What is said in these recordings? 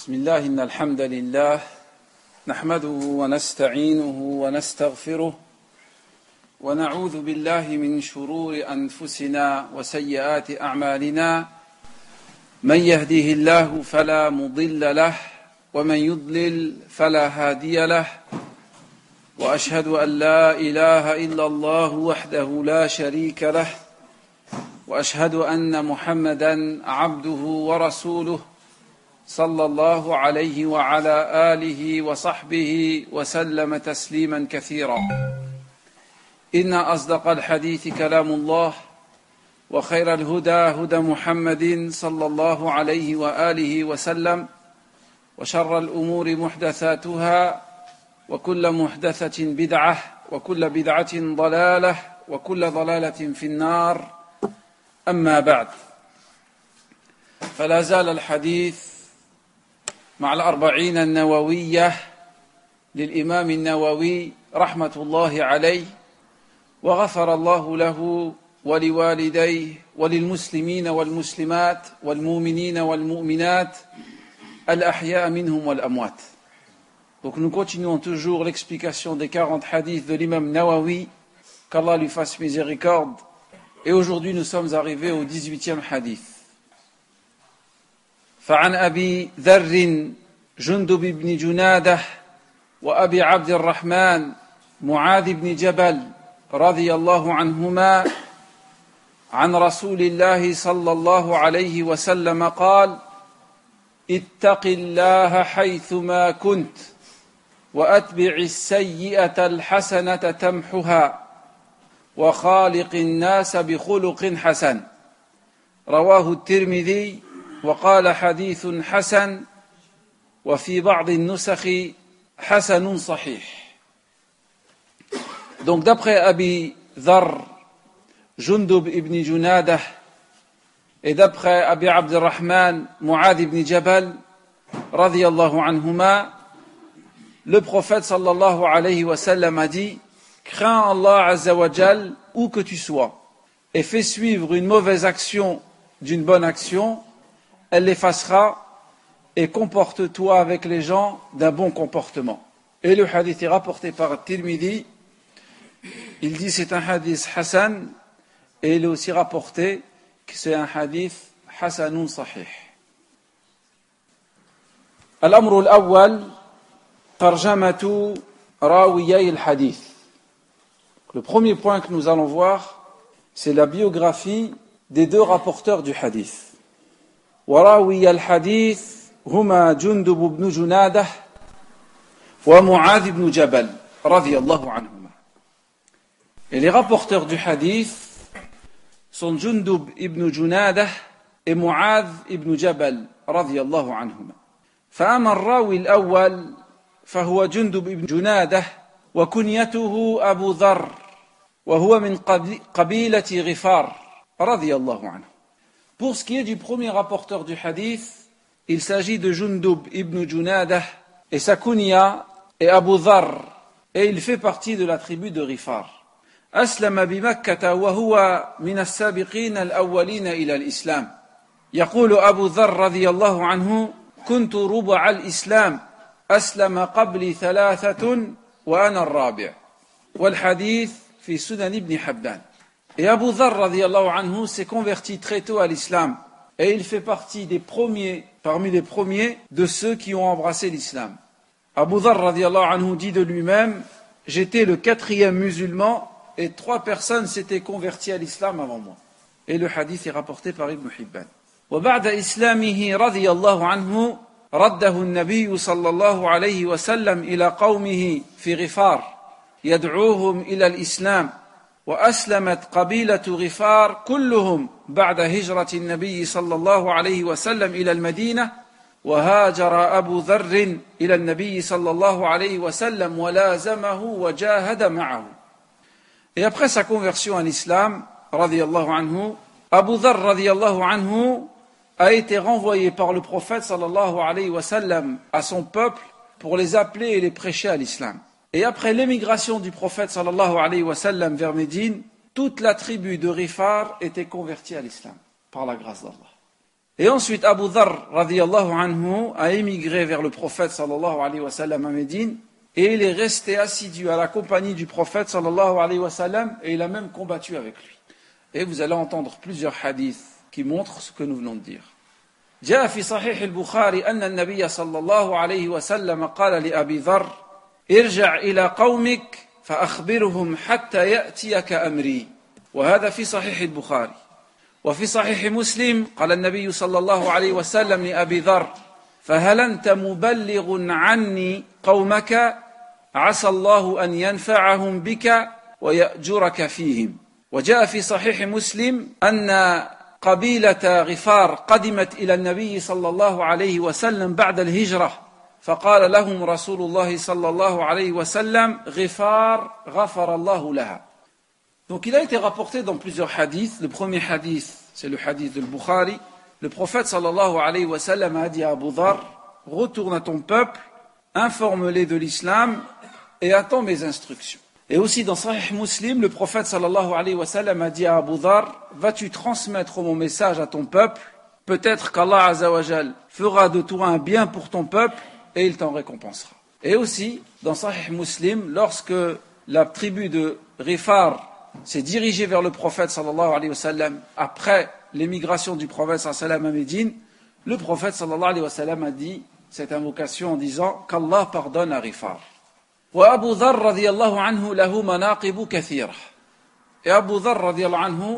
بسم الله إن الحمد لله نحمده ونستعينه ونستغفره ونعوذ بالله من شرور أنفسنا وسيئات أعمالنا من يهده الله فلا مضل له ومن يضلل فلا هادي له وأشهد أن لا إله إلا الله وحده لا شريك له وأشهد أن محمدا عبده ورسوله صلى الله عليه وعلى آله وصحبه وسلم تسليما كثيرا إن أصدق الحديث كلام الله وخير الهدى هدى محمد صلى الله عليه وآله وسلم وشر الأمور محدثاتها وكل محدثة بدعة وكل بدعة ضلالة وكل ضلالة في النار أما بعد فلا زال الحديث مع الأربعين النووية للإمام النووي رحمة الله عليه وغفر الله له ولوالديه وللمسلمين والمسلمات والمؤمنين والمؤمنات الأحياء منهم والأموات. Donc nous continuons toujours l'explication des 40 hadiths de l'imam Nawawi, qu'Allah lui fasse miséricorde. Et aujourd'hui nous sommes arrivés au 18e hadith. فعن أبي ذر جندب بن جنادة وأبي عبد الرحمن معاذ بن جبل رضي الله عنهما عن رسول الله صلى الله عليه وسلم قال اتق الله حيثما كنت وأتبع السيئة الحسنة تمحها وخالق الناس بخلق حسن رواه الترمذي وقال حديث حسن وفي بعض النسخ حسن صحيح. Donc d'après Abi Dharr Jundub ibn Junadah et d'après Abi Abdurrahman Mu'adh ibn Jabal radiyallahu anhuma, le prophète sallallahu alayhi wa sallam a dit: crains Allah azza wa jal où que tu sois et fais suivre une mauvaise action d'une bonne action, elle l'effacera, et comporte-toi avec les gens d'un bon comportement. Et le hadith est rapporté par Tirmidhi. Il dit c'est un hadith Hassan, et il est aussi rapporté que c'est un hadith Hassanun Sahih. Al-amru al-awwal tarjamatu rawiyay al-hadith. Le premier point que nous allons voir, c'est la biographie des deux rapporteurs du hadith. وراوي الحديث هما جندب بن جنادة ومعاذ بن جبل رضي الله عنهما. Et les rapporteurs du hadith sont Jundub ibn Junadah et Mu'adh ibn Jabal رضي الله عنهما. فأما الراوي الأول فهو جندب ibn جنادة وكنيته أبو ذر وهو من قبيلة غفار رضي الله عنه. Pour ce qui est du premier rapporteur du hadith, il s'agit de Jundub ibn Junadah et sa kunya est Abu Dharr et il fait partie de la tribu de Ghifar. أسلم بمكة وهو من السابقين الأولين إلى الإسلام. يقول أبو ذر رضي الله عنه: كنت ربع الإسلام أسلم قبلي 3 وأنا الرابع. والحديث في سنن ابن حبان. Et Abu Dharr radiyallahu anhu s'est converti très tôt à l'islam et il fait partie des premiers, parmi les premiers de ceux qui ont embrassé l'islam. Abu Dharr radiyallahu anhu dit de lui-même: j'étais le 4e musulman et 3 personnes s'étaient converties à l'islam avant moi. Et le hadith est rapporté par Ibn Hibban. وبعد إسلامه رضي الله عنه رده النبي صلى الله عليه وسلم إلى قومه في غفار يدعوهم إلى الإسلام. وأسلمت قبيلة غفار كلهم بعد هجرة النبي صلى الله عليه وسلم إلى المدينة وهاجر أبو ذر إلى النبي صلى الله عليه وسلم ولازمه وجاهد معه. Et après sa conversion à l'islam, radiyallahu anhu, Abu Dharr radiyallahu anhu a été renvoyé par le prophète sallallahu alayhi wa sallam à son peuple pour les appeler et les prêcher à l'islam. Et après l'émigration du prophète sallallahu alayhi wa sallam vers Médine, toute la tribu de Ghifar était convertie à l'islam par la grâce d'Allah. Et ensuite, Abu Dharr, radiyallahu anhu, a émigré vers le prophète, sallallahu alayhi wa sallam, à Médine, et il est resté assidu à la compagnie du prophète, sallallahu alayhi wa sallam, et il a même combattu avec lui. Et vous allez entendre plusieurs hadiths qui montrent ce que nous venons de dire. جاء في صحيح البخاري أن النبي صلى الله عليه وسلم قال لأبي ذر ارجع إلى قومك فأخبرهم حتى يأتيك أمري وهذا في صحيح البخاري وفي صحيح مسلم قال النبي صلى الله عليه وسلم لأبي ذر فهل أنت مبلغ عني قومك عسى الله أن ينفعهم بك ويأجرك فيهم وجاء في صحيح مسلم أن قبيلة غفار قدمت إلى النبي صلى الله عليه وسلم بعد الهجرة فقال لهم رسول الله صلى الله عليه وسلم غفار غفر الله لها. Donc il a été rapporté dans plusieurs hadiths. Le premier hadith, c'est le hadith de Bukhari. Le prophète sallallahu alayhi wa sallam a dit à Abu Dharr, retourne à ton peuple, informe-les de l'islam et attends mes instructions. Et aussi dans Sahih Muslim, le prophète sallallahu alayhi wa sallam a dit à Abu Dharr, vas-tu transmettre mon message à ton peuple? Peut-être qu'Allah azza wa jal fera de toi un bien pour ton peuple et il t'en récompensera. Et aussi, dans Sahih Muslim, lorsque la tribu de Rifar s'est dirigée vers le prophète sallallahu alayhi wa sallam après l'émigration du prophète sallallahu alayhi wa sallam à Médine, le prophète sallallahu alayhi wa sallam a dit cette invocation en disant qu'Allah pardonne à Rifar. وأبو ذر رضي الله عنه له مناقب كثيرة. Et Abu Dharr radiallahu anhu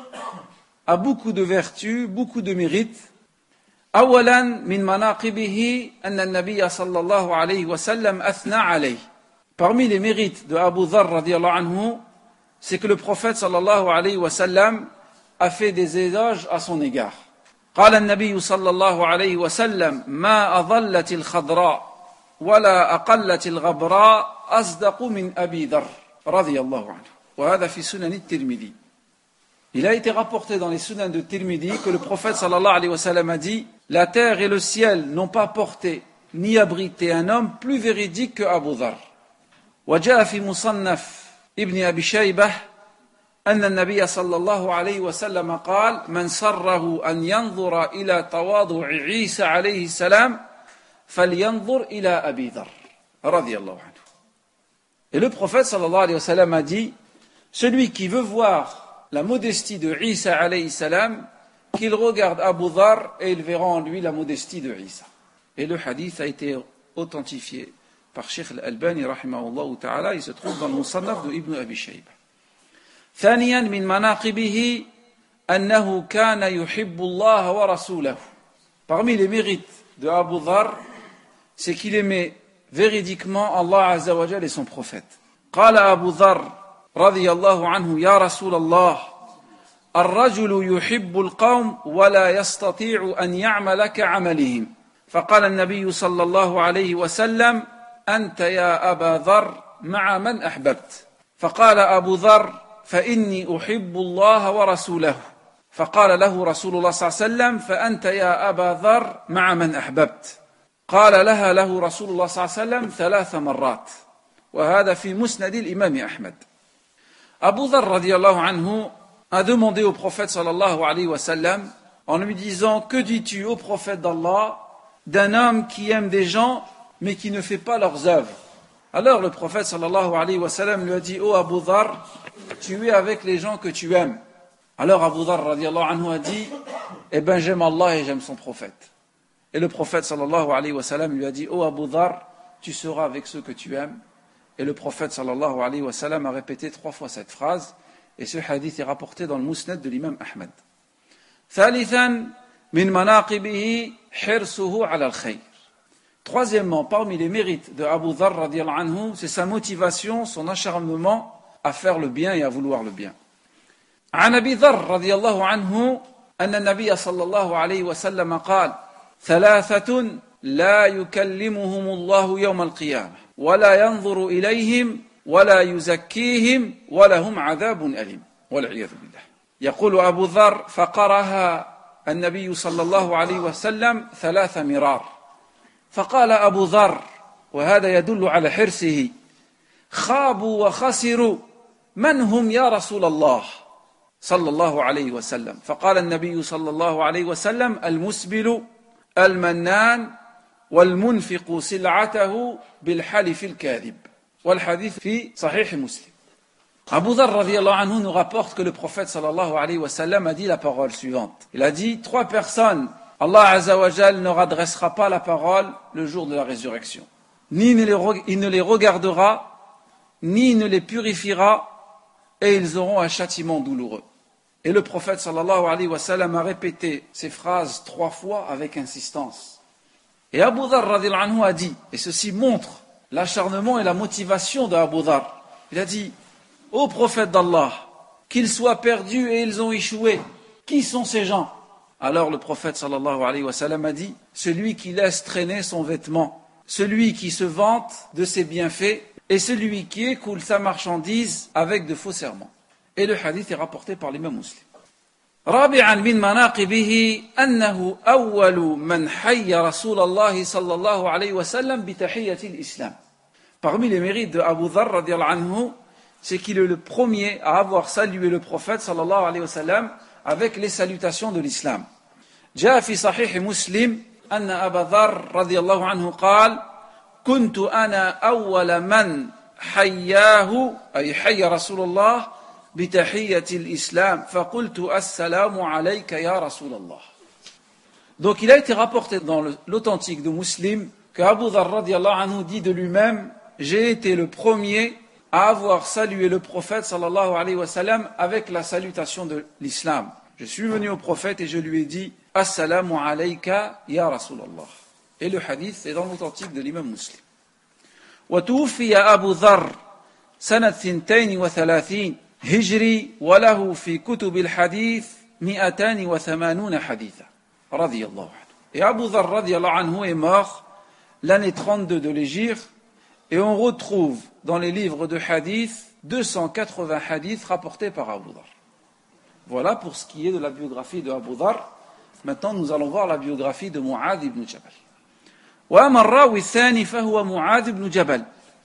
a beaucoup de vertus, beaucoup de mérites. أولا من مناقبه أن النبي صلى الله عليه وسلم أثنى عليه. Parmi les mérites de Abu Dharr radiallahu anhu, c'est que le prophète sallallahu alayhi wa sallam a fait des éloges à son égard. قال النبي صلى الله عليه وسلم ما أظلت الخضراء ولا أقلت الغبراء أصدق من أبي ذر رضي الله عنه وهذا في سنن الترمذي. Il a été rapporté dans les sunan de Tirmidhi que le prophète sallallahu alayhi wa sallam a dit la terre et le ciel n'ont pas porté ni abrité un homme plus véridique que Abu Dharr. وجاء في مصنف ابن أبي شيبة أن النبي صلى الله عليه وسلم قال من سره أن ينظر إلى تواضع عيسى عليه السلام فلينظر إلى أبي ذر رضي الله عنه. Et le prophète sallallahu alayhi wa sallam a dit celui qui veut voir la modestie de Isa alayhi salam, qu'il regarde Abu Dharr et il verra en lui la modestie de Isa. Et le hadith a été authentifié par Cheikh Al-Albani rahimahullah ta'ala, il se trouve dans le Musannaf de Ibn Abi Shayba. ثانيا من مناقبه أنه كان يحب الله ورسوله. Parmi les mérites de Abu Dharr, c'est qu'il aimait véridiquement Allah Azza wa Jal et son prophète. قال أبو ذر رضي الله عنه يا رسول الله الرجل يحب القوم ولا يستطيع أن يعمل كعملهم فقال النبي صلى الله عليه وسلم أنت يا أبا ذر مع من أحببت فقال أبو ذر فإني أحب الله ورسوله فقال له رسول الله صلى الله عليه وسلم فأنت يا أبا ذر مع من أحببت قال لها له رسول الله صلى الله عليه وسلم 3 مرات وهذا في مسند الإمام أحمد. Abu Dharr radiallahu anhu a demandé au prophète sallallahu alayhi wa sallam en lui disant que dis-tu au prophète d'Allah d'un homme qui aime des gens mais qui ne fait pas leurs œuvres. Alors le prophète sallallahu alayhi wa sallam lui a dit oh Abu Dharr, tu es avec les gens que tu aimes. Alors Abu Dharr radiallahu anhu a dit eh ben j'aime Allah et j'aime son prophète. Et le prophète sallallahu alayhi wa sallam lui a dit oh Abu Dharr, tu seras avec ceux que tu aimes. Et le prophète sallallahu alayhi wa sallam a répété 3 fois cette phrase et ce hadith est rapporté dans le Musnad de l'imam Ahmad. ثالثا من مناقبه حرصه على الخير. Troisièmement, parmi les mérites de Abu Dharr radiallahu anhu, c'est sa motivation, son acharnement à faire le bien et à vouloir le bien. عن أبي ذر رضي الله عنه أن النبي صلى الله عليه وسلم قال 3 لا يكلمهم الله يوم القيامة ولا ينظر إليهم ولا يزكيهم ولهم عذاب أليم والعياذ بالله. يقول أبو ذر فقرأها النبي صلى الله عليه وسلم 3 مرار فقال أبو ذر وهذا يدل على حرصه خابوا وخسروا من هم يا رسول الله صلى الله عليه وسلم فقال النبي صلى الله عليه وسلم المسبل المنان والمنفق سلعته بالحلف الكاذب والحديث في صحيح مسلم. Abu Dharr radiyallahu anhu nous rapporte que le prophète sallallahu alayhi wa sallam a dit la parole suivante. Il a dit 3 personnes, Allah azza wa jal ne redressera pas la parole le jour de la résurrection. Ni il ne les regardera, ni il ne les purifiera, et ils auront un châtiment douloureux. Et le prophète sallallahu alayhi wa sallam a répété ces phrases 3 fois avec insistance. Et Abu Dharr radiyallahu anhu a dit, et ceci montre l'acharnement et la motivation d'Abu Dharr. Il a dit, ô prophète d'Allah, qu'ils soient perdus et ils ont échoué. Qui sont ces gens? Alors le prophète sallallahu alayhi wa sallam a dit, celui qui laisse traîner son vêtement, celui qui se vante de ses bienfaits et celui qui écoule sa marchandise avec de faux serments. Et le hadith est rapporté par l'imam Muslim. رابعا من مناقبه أنه أول من حيّ رسول الله صلى الله عليه وسلم بتحية الإسلام. Parmi les mérites de Abu Dharr radiyallahu anhu, c'est qu'il est le premier à avoir salué le prophète sallallahu alayhi wa sallam avec les salutations de l'islam. جاء في صحيح مسلم أن أبا ذر رضي الله عنه قال كنت أنا أول من حياه أي حي رسول الله بتحية الإسلام فقلت السلام عليك يا رسول الله. Donc il a été rapporté dans l'authentique de Muslim que Abu Dharr radiyallahu anhu dit de lui-même, j'ai été le premier à avoir salué le prophète sallallahu alayhi wa sallam avec la salutation de l'islam. Je suis venu au prophète et je lui ai dit Assalamu alayka ya Rasulallah. Et le hadith est dans l'authentique de l'imam Muslim. وتوفي أبو ذر سنة 32 هجري وله في كتب الحديث 280 حديثا رضي الله عنه. Et Abu Dharr radiyallahu anhu est mort l'année 32 de l'Hégire et on retrouve dans les livres de hadith 280 hadiths rapportés par Abu Dharr. Voilà pour ce qui est de la biographie de Abu Dharr. Maintenant nous allons voir la biographie de Mu'adh ibn Jabal. وأما الراوي الثاني فهو معاذ بن جبل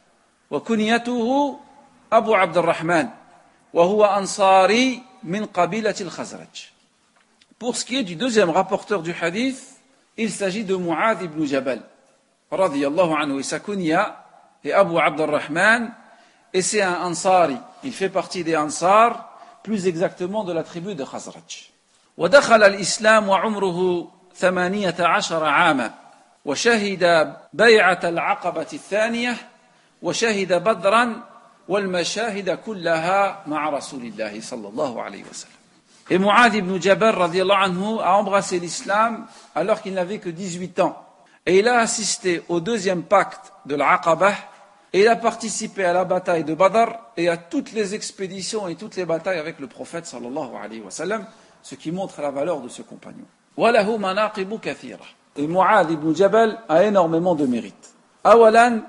وكنيته أبو عبد الرحمن وهو أنصاري من قبيلة الخزرج. Pour ce qui est du deuxième rapporteur du hadith, il s'agit de Mu'adh ibn Jabal radiyallahu anhu et sa kunya est Abu Abd al-Rahman et c'est un Ansari. Il fait partie des Ansar, plus exactement de la tribu de Khazraj. ودخل الإسلام وعمره 18 عاما وشهد بيعة العقبة الثانية وشهد بدرا والمشاهد كلها مع رسول الله صلى الله عليه وسلم. Et Mu'adh ibn Jabal radiyallahu anhu a embrassé l'islam alors qu'il n'avait que 18 ans. Et il a assisté au deuxième pacte de l'Aqabah et il a participé à la bataille de Badr et à toutes les expéditions et toutes les batailles avec le prophète sallallahu alayhi wa sallam, ce qui montre la valeur de ce compagnon. وله مناقب كثيرة. Et Mu'adh ibn Jabal a énormément de mérites. أولا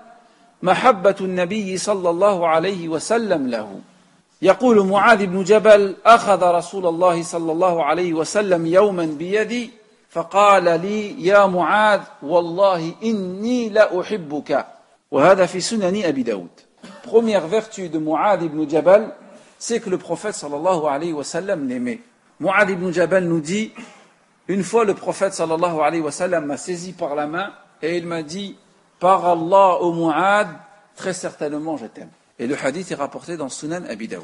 محبة النبي صلى الله عليه وسلم له. يقول معاذ بن جبل أخذ رسول الله صلى الله عليه وسلم يوما بيدي فقال لي يا معاذ والله إني لأحبك وهذا في سنن أبي داود. Première vertu de Mu'adh ibn Jabal, c'est que le prophète sallallahu alayhi wa sallam l'aimait. Mu'adh ibn Jabal nous dit, une fois le prophète sallallahu alayhi wa sallam m'a saisi par la main et il m'a dit, par Allah ô Mu'adh, très certainement je t'aime. Et le hadith est rapporté dans Sunan Abi Daoud.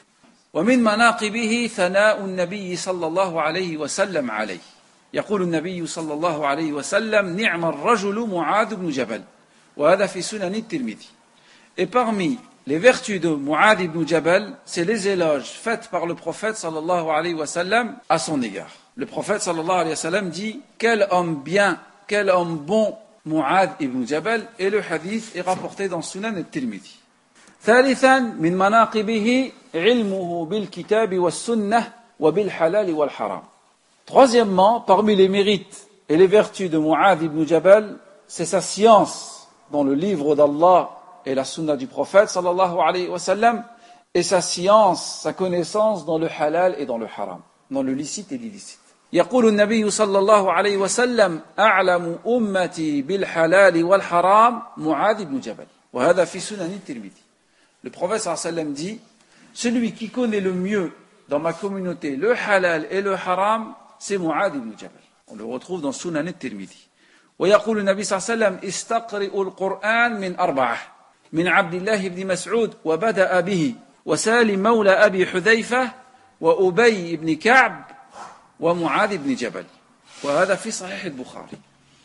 ومن مناقبه ثناء النبي صلى الله عليه وسلم عليه. يقول النبي صلى الله عليه وسلم نعم الرجل معاذ بن جبل وهذا في سنن الترمذي. Et parmi les vertus de Mu'adh ibn Jabal, c'est les éloges faits par le prophète sallallahu alayhi wa sallam à son égard. Le prophète sallallahu alayhi wa sallam dit quel homme bien, quel homme bon Mu'adh ibn Jabal, et le hadith est rapporté dans Sunan al-Tirmidhi. ثالثا من مناقبه علمه بالكتاب والسنة وبالحلال والحرام. Troisièmement, parmi les mérites et les vertus de Mu'adh ibn Jabal, c'est sa science dans le livre d'Allah et la sunna du prophète sallallahu alayhi wa sallam, et sa science, sa connaissance dans le halal et dans le haram, dans le licite et l'illicite. يقول النبي صلى الله عليه وسلم أعلم أمتي بالحلال والحرام معاذ بن جبل وهذا في سنن الترمذي. Le prophète sallallahu alayhi wa sallam dit celui qui connaît le mieux dans ma communauté le halal et le haram, c'est Mu'adh ibn Jabal. On le retrouve dans Sunan al-Tirmidhi. ويقول النبي صلى الله عليه وسلم استقرئوا القرآن من أربعة من عبد الله بن مسعود وبدأ به وسالم مولى أبي حذيفة وأبي بن كعب ومعاذ بن جبل وهذا في صحيح البخاري.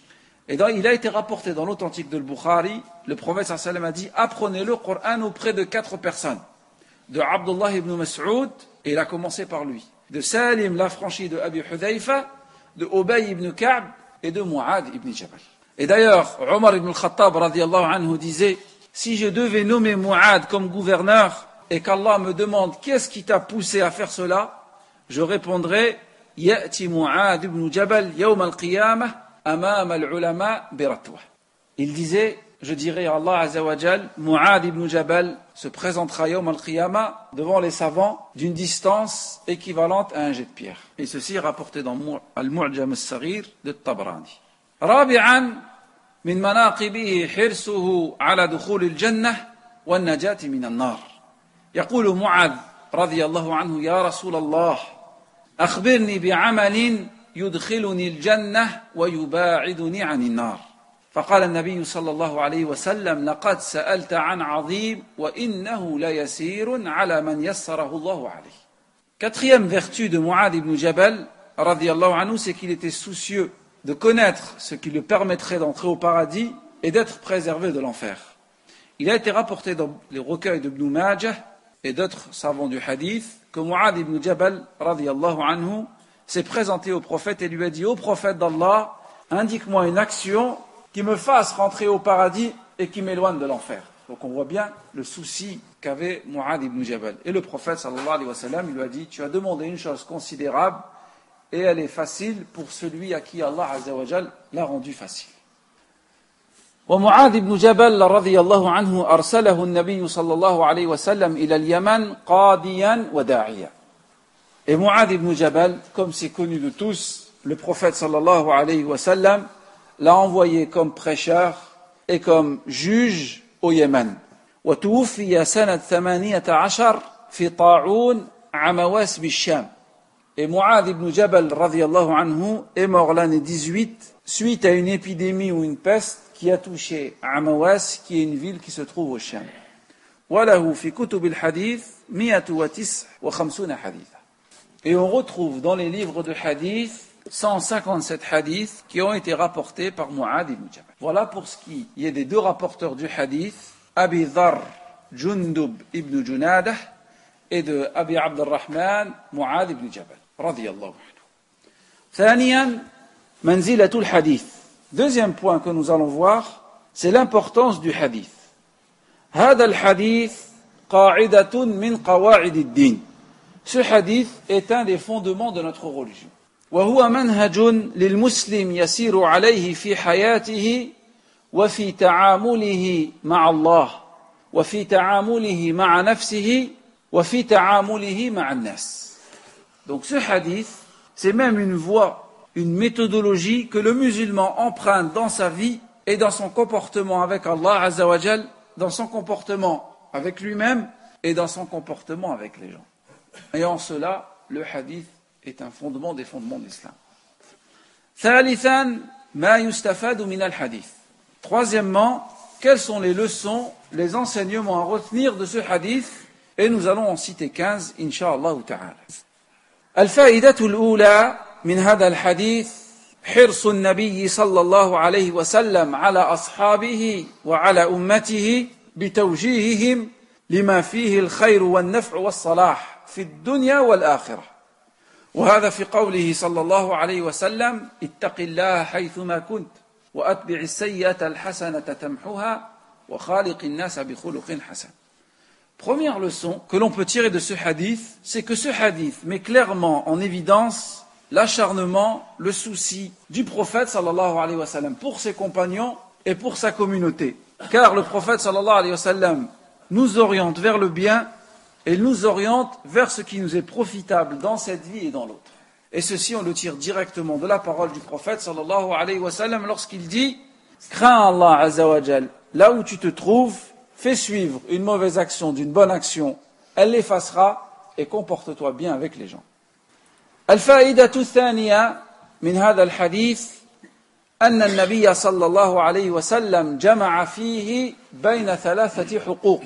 Et donc, il a été rapporté dans l'authentique de Bukhari, le prophète sallallahu alayhi wa sallam a dit apprenez le Coran auprès de 4 personnes, de Abdullah ibn Mas'ud, et il a commencé par lui, de Salim l'affranchi de Abi Hudayfa, de Ubay ibn Ka'b et de Mu'adh ibn Jabal. Et d'ailleurs, Omar ibn al-Khattab radiyallahu anhu disait si je devais nommer Mu'adh comme gouverneur et qu'Allah me demande qu'est-ce qui t'a poussé à faire cela, je répondrai Ya'ti Mu'adh ibn Jabal yawm al-qiyamah amam al-ulama biratwa. Il disait je dirais à Allah Azza wa Jal, Mu'adh ibn Jabal se présentera yawm al-qiyamah devant les savants d'une distance équivalente à un jet de pierre. Et ceci est rapporté dans Al-Mu'jam al-Saghir de Tabrani. رابعا من مناقبه حرصه على دخول الجنة والنجاة من النار. يقول معاذ رضي الله عنه يا رسول الله أخبرني بعمل يدخلني الجنة ويباعدني عن النار. فقال النبي صلى الله عليه وسلم لقد سألت عن عظيم وإنه ليسير على من يسره الله عليه. Quatrième vertu de Mu'adh ibn Jabal radiyallahu anhu, c'est qu'il était soucieux de connaître ce qui lui permettrait d'entrer au paradis et d'être préservé de l'enfer. Il a été rapporté dans les recueils de Ibn Majah et d'autres savants du hadith que Mu'adh ibn Jabal radiyallahu anhu s'est présenté au prophète et lui a dit ô prophète d'Allah, indique-moi une action qui me fasse rentrer au paradis et qui m'éloigne de l'enfer. Donc on voit bien le souci qu'avait Mu'adh ibn Jabal. Et le prophète sallallahu alayhi wa sallam, il lui a dit tu as demandé une chose considérable et elle est facile pour celui à qui Allah Azza wa Jal l'a rendu facile. ومعاذ بن جبل رضي الله عنه أرسله النبي صلى الله عليه وسلم إلى اليمن قاضيا وداعيا. Et Mu'adh ibn Jabal, comme c'est connu de tous, le prophète sallallahu alayhi wa sallam l'a envoyé comme prêcheur et comme juge au Yémen. وتوفي سنة 18 في طاعون عمواس بالشام. Et Mu'adh ibn Jabal radiyallahu anhu est mort l'année 18 suite à une épidémie ou une peste qui a touché Amawas, qui est une ville qui se trouve au Sham. وله في كتب الحديث 159 حديثا. Et on retrouve dans les livres de hadith 157 hadiths qui ont été rapportés par Mu'adh ibn Jabal. Voilà pour ce qui est des 2 rapporteurs du hadith, Abi Dharr Jundub ibn Junadah et de Abi Abdurrahman Mu'adh ibn Jabal radiyallahu anhu. ثانيا منزلة الحديث. Deuxième point que nous allons voir, c'est l'importance du hadith. هذا الحديث قاعدة من قواعد الدين. Ce hadith est un des fondements de notre religion. وهو منهج للمسلم يسير عليه في حياته وفي تعامله مع الله وفي تعامله مع نفسه وفي تعامله مع الناس. Donc ce hadith, c'est même une voie, une méthodologie que le musulman emprunte dans sa vie et dans son comportement avec Allah Azza wa Jal, dans son comportement avec lui-même et dans son comportement avec les gens. Et en cela, le hadith est un fondement des fondements de l'islam. ثالثاً ما يستفاد من الحديث. Troisièmement, quelles sont les leçons, les enseignements à retenir de ce hadith? Et nous allons en citer 15, incha'Allah ta'ala. الفائدة الأولى من هذا الحديث حرص النبي صلى الله عليه وسلم على أصحابه وعلى أمته بتوجيههم لما فيه الخير والنفع والصلاح في الدنيا والآخرة. وهذا في قوله صلى الله عليه وسلم اتق الله حيثما كنت وأتبع السيئة الحسنة تمحها وخالق الناس بخلق حسن. Première leçon que l'on peut tirer de ce hadith, c'est que ce hadith met clairement en évidence l'acharnement, le souci du prophète sallallahu alayhi wa sallam pour ses compagnons et pour sa communauté. Car le prophète sallallahu alayhi wa sallam nous oriente vers le bien et nous oriente vers ce qui nous est profitable dans cette vie et dans l'autre. Et ceci, on le tire directement de la parole du prophète sallallahu alayhi wa sallam lorsqu'il dit « Crains Allah azza wa jal, là où tu te trouves, fais suivre une mauvaise action d'une bonne action, elle l'effacera, et comporte-toi bien avec les gens. الفائدة الثانية من هذا الحديث أن النبي صلى الله عليه وسلم جمع فيه بين ثلاثة حقوق.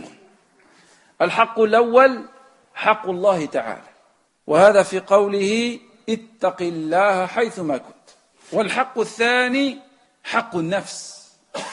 الحق الأول حق الله تعالى، وهذا في قوله اتق الله حيثما كنت. والحق الثاني حق النفس،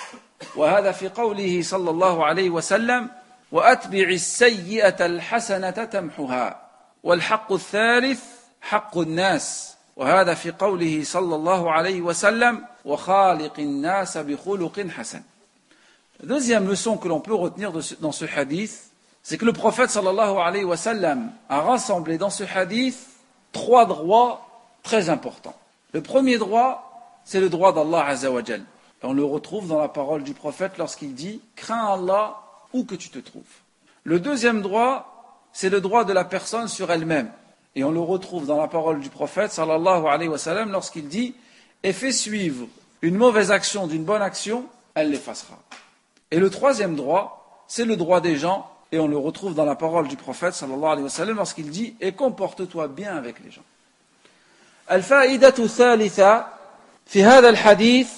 وهذا في قوله صلى الله عليه وسلم وأتبع السيئة الحسنة تمحها. والحق الثالث حق الناس، وهذا في قوله صلى الله عليه وسلم وخالق الناس بخلق حسن. La deuxième leçon que l'on peut retenir dans ce hadith, c'est que le prophète sallallahu alayhi wa sallam a rassemblé dans ce hadith 3 droits très importants. Le premier droit, c'est le droit d'Allah Azza wa Jal. On le retrouve dans la parole du prophète lorsqu'il dit « Crains Allah où que tu te trouves ». Le deuxième droit, c'est le droit de la personne sur elle-même. Et on le retrouve dans la parole du prophète sallallahu alayhi wa sallam lorsqu'il dit « Et fais suivre une mauvaise action d'une bonne action, elle l'effacera ». Et le troisième droit, c'est le droit des gens. Et on le retrouve dans la parole du prophète sallallahu alayhi wa sallam lorsqu'il dit « Et comporte-toi bien avec les gens ». الفائدة الثالثة في هذا الحديث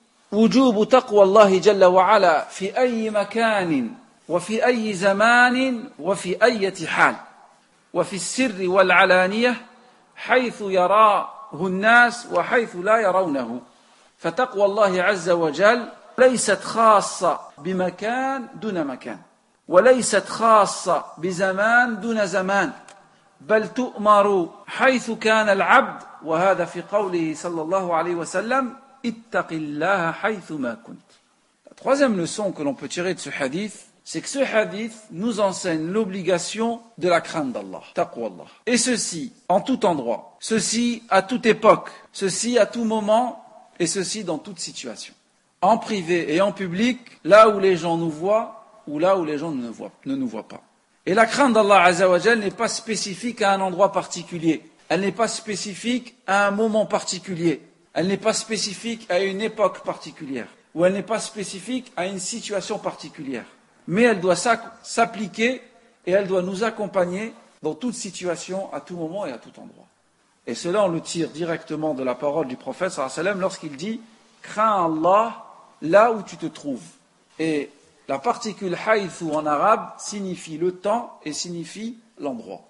وجوب تقوى الله جل وعلا في أي مكان وفي أي زمان وفي أي حال وفي السر والعلانية حيث يراه الناس وحيث لا يرونه. فتقوى الله عز وجل ليست خاصة بمكان دون مكان، وليست خاصة بزمان دون زمان، بل تؤمر حيث كان العبد، وهذا في قوله صلى الله عليه وسلم اتق الله حيثما كنت. La troisième leçon que l'on peut tirer de ce hadith, c'est que ce hadith nous enseigne l'obligation de la crainte d'Allah, taqwa Allah. Et ceci en tout endroit, ceci à toute époque, ceci à tout moment, et ceci dans toute situation. En privé et en public, là où les gens nous voient, ou là où les gens ne nous voient pas. Et la crainte d'Allah Azza wa Jal n'est pas spécifique à un endroit particulier. Elle n'est pas spécifique à un moment particulier. Elle n'est pas spécifique à une époque particulière. Ou elle n'est pas spécifique à une situation particulière. Mais elle doit s'appliquer et elle doit nous accompagner dans toute situation, à tout moment et à tout endroit. Et cela, on le tire directement de la parole du prophète sallallahu alayhi wa sallam lorsqu'il dit « Crains Allah là où tu te trouves ». Et la particule haythu en arabe signifie le temps et signifie l'endroit.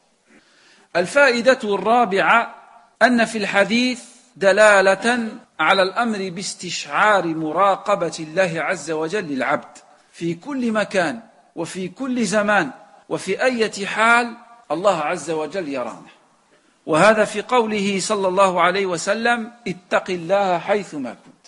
الفائدة الرابعة أن في الحديث دلالة على الأمر باستشعار مراقبة الله عز وجل للعبد في كل مكان وفي كل زمان وفي أي حال الله عز وجل يرانا. وهذا في قوله صلى الله عليه وسلم اتق الله حيثما كنت.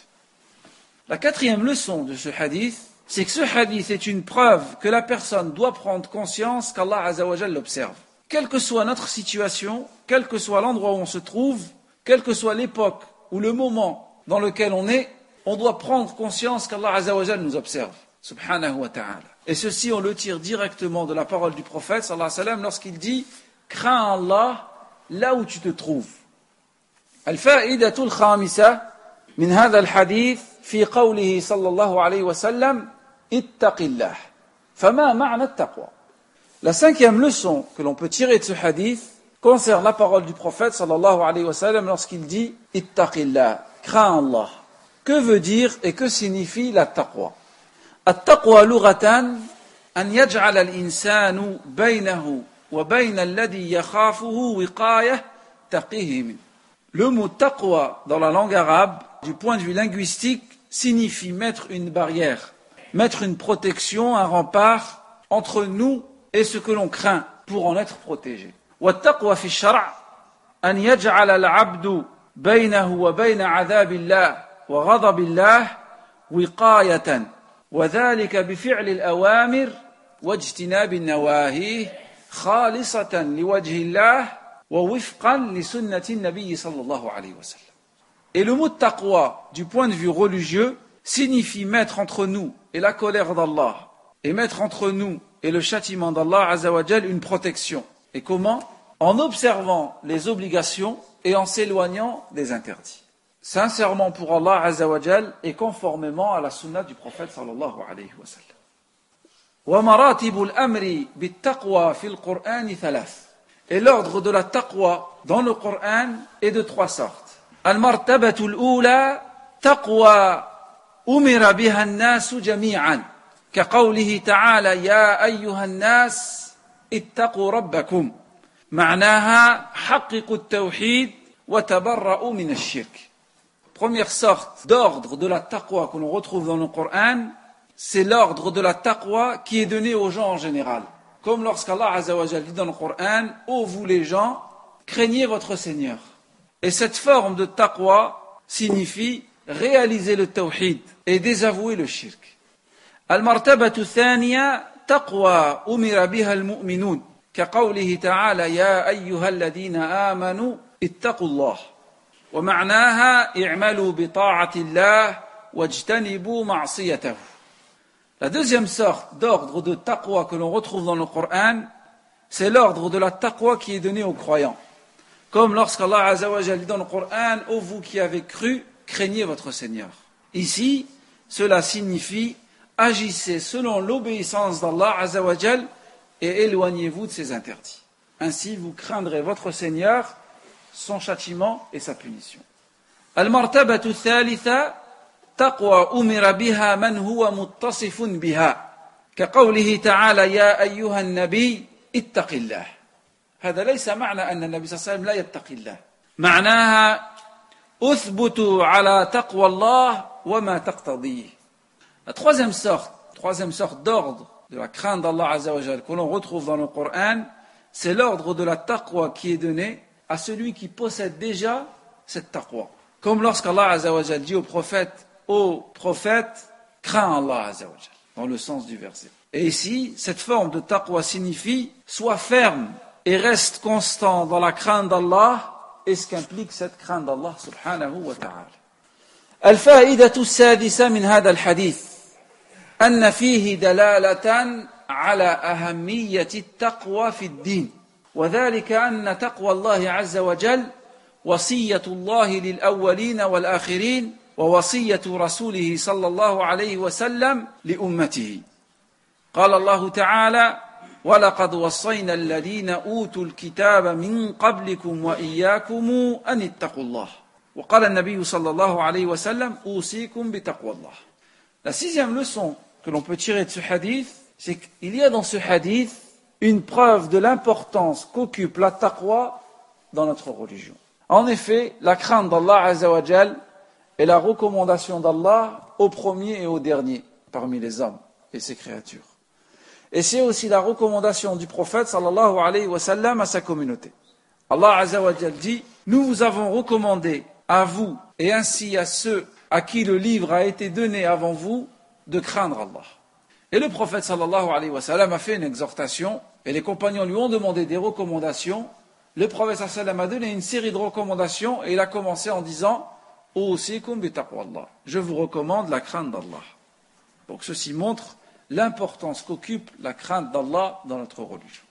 La quatrième leçon de ce hadith, c'est que ce hadith est une preuve que la personne doit prendre conscience qu'Allah Azza wa Jal l'observe. Quelle que soit notre situation, quel que soit l'endroit où on se trouve, quelle que soit l'époque ou le moment dans lequel on est, on doit prendre conscience qu'Allah Azza wa Jal nous observe, subhanahu wa ta'ala. Et ceci, on le tire directement de la parole du prophète, sallallahu alayhi wa sallam, lorsqu'il dit « Crains Allah là où tu te trouves ». الفائدة الخامسة من هذا الحديث في قوله صلى الله عليه وسلم اتق الله. فما معنى التقوى؟ La cinquième leçon que l'on peut tirer de ce hadith concerne la parole du prophète sallallahu alayhi wa sallam lorsqu'il dit ittaqillah, crains Allah. Que veut dire et que signifie la taqwa? التقوى لغة أن يجعل الإنسان بينه وبين الذي يخافه وقاية تقيه منه. Le mot taqwa dans la langue arabe, du point de vue linguistique, signifie mettre une barrière, mettre une protection, un rempart entre nous et ce que l'on craint pour en être protégé. والتقوى في الشرع أن يجعل العبد بينه وبين عذاب الله وغضب الله وقاية وذلك بفعل الأوامر واجتناب النواهي خالصة لوجه الله ووفقا لسنة النبي صلى الله عليه وسلم. Et le mot taqwa, du point de vue religieux, signifie mettre entre nous et la colère d'Allah, et mettre entre nous et le châtiment d'Allah Azza wa Jal une protection. Et comment? En observant les obligations et en s'éloignant des interdits. Sincèrement pour Allah Azza wa Jal et conformément à la sunna du prophète sallallahu alayhi wa sallam. ومراتب الأمر بالتقوى في القرآن ثلاث. Et l'ordre de la taqwa dans le Coran est de 3 sortes. Al-martabatu al-ula taqwa umira biha an-nasu jami'an. كقوله تعالى يا أيها الناس اتقوا ربكم معناها حققوا التوحيد وتبرؤوا من الشرك. Première sorte d'ordre de la taqwa que l'on retrouve dans le Coran, c'est l'ordre de la taqwa qui est donné aux gens en général. Comme lorsqu'Allah Azza wa Jalla dit dans le Coran, ô vous les gens, craignez votre Seigneur. Et cette forme de taqwa signifie réaliser le tawhid et désavouer le shirk. المرتبة الثانية تقوى أمر بها المؤمنون كقوله تعالى يا أيها الذين آمنوا اتقوا الله ومعناها اعملوا بطاعة الله واجتنبوا معصيته. La deuxième sorte d'ordre de taqwa que l'on retrouve dans le Coran, c'est l'ordre de la taqwa qui est donné aux croyants. Comme lorsqu'Allah Azza wa Jalla dit dans le Coran, ô vous qui avez cru, craignez votre Seigneur. Ici, cela signifie agissez selon l'obéissance d'Allah Azza wa Jal et éloignez-vous de ses interdits. Ainsi, vous craindrez votre Seigneur, son châtiment et sa punition. Al-martabatu al-thalitha taqwa umira biha man huwa muttasifun biha كقوله تعالى يا أيها النبي اتق الله. هذا ليس معنى أن النبي صلى الله عليه وسلم لا يتقي الله. معناها أثبتوا على تقوى الله وما تقتضيه. La troisième sorte d'ordre de la crainte d'Allah Azza wa Jal que l'on retrouve dans le Coran, c'est l'ordre de la taqwa qui est donné à celui qui possède déjà cette taqwa. Comme lorsqu'Allah Azza wa Jal dit au prophète, crains Allah Azza wa Jal, dans le sens du verset. Et ici, cette forme de taqwa signifie, sois ferme et reste constant dans la crainte d'Allah, et ce qu'implique cette crainte d'Allah subhanahu wa ta'ala. الفائدة السادسة من هذا الحديث أن فيه دلالة على أهمية التقوى في الدين وذلك أن تقوى الله عز وجل وصية الله للأولين والآخرين ووصية رسوله صلى الله عليه وسلم لأمته. قال الله تعالى ولقد وصينا الذين أوتوا الكتاب من قبلكم وإياكم أن اتقوا الله. وقال النبي صلى الله عليه وسلم أوصيكم بتقوى الله. La sixième leçon que l'on peut tirer de ce hadith, c'est qu'il y a dans ce hadith une preuve de l'importance qu'occupe la taqwa dans notre religion. En effet, la crainte d'Allah Azza wa Jal est la recommandation d'Allah au premier et au dernier parmi les hommes et ses créatures. Et c'est aussi la recommandation du prophète sallallahu alayhi wa sallam à sa communauté. Allah Azza wa Jal dit, nous vous avons recommandé à vous et ainsi à ceux à qui le livre a été donné avant vous de craindre Allah. Et le prophète sallallahu alayhi wa sallam a fait une exhortation et les compagnons lui ont demandé des recommandations. Le prophète sallallahu alayhi wa sallam a donné une série de recommandations et il a commencé en disant Usikum bi taqwallah. Je vous recommande la crainte d'Allah. Donc ceci montre l'importance qu'occupe la crainte d'Allah dans notre religion.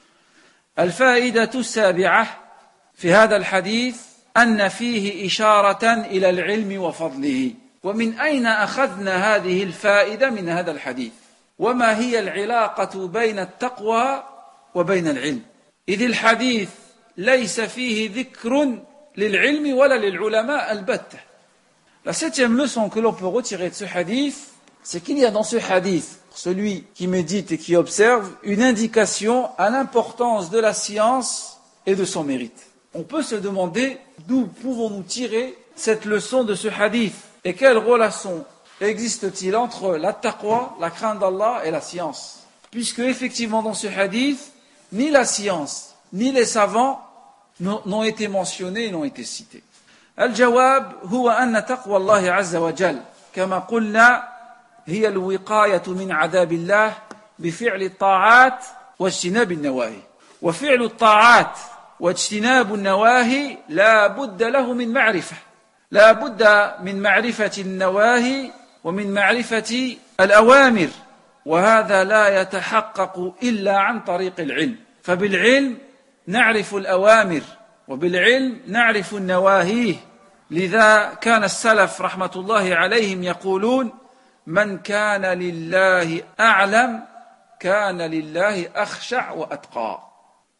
الفائدة السابعة في هذا الحديث أن فيه إشارة إلى العلم وفضله. ومن أين أخذنا هذه الفائدة من هذا الحديث؟ وما هي العلاقة بين التقوى وبين العلم؟ إذ الحديث ليس فيه ذكر للعلم ولا للعلماء البتة. La septième leçon que l'on peut retirer de ce hadith, c'est qu'il y a dans ce hadith, pour celui qui médite et qui observe, une indication à l'importance de la science et de son mérite. On peut se demander d'où pouvons-nous tirer cette leçon de ce hadith et quelle relation existe-t-il entre la taqwa, la crainte d'Allah et la science. Puisque effectivement dans ce hadith, ni la science ni les savants n'ont été mentionnés et n'ont été cités. الجواب هو أن تقوى الله عز وجل كما قلنا هي الوقاية من عذاب الله بفعل الطاعات واجتناب النواهي. وفعل الطاعات واجتناب النواهي لا بد له من معرفة. لا بد من معرفة النواهي ومن معرفة الأوامر وهذا لا يتحقق إلا عن طريق العلم. فبالعلم نعرف الأوامر وبالعلم نعرف النواهي. لذا كان السلف رحمة الله عليهم يقولون من كان لله أعلم كان لله أخشع وأتقى.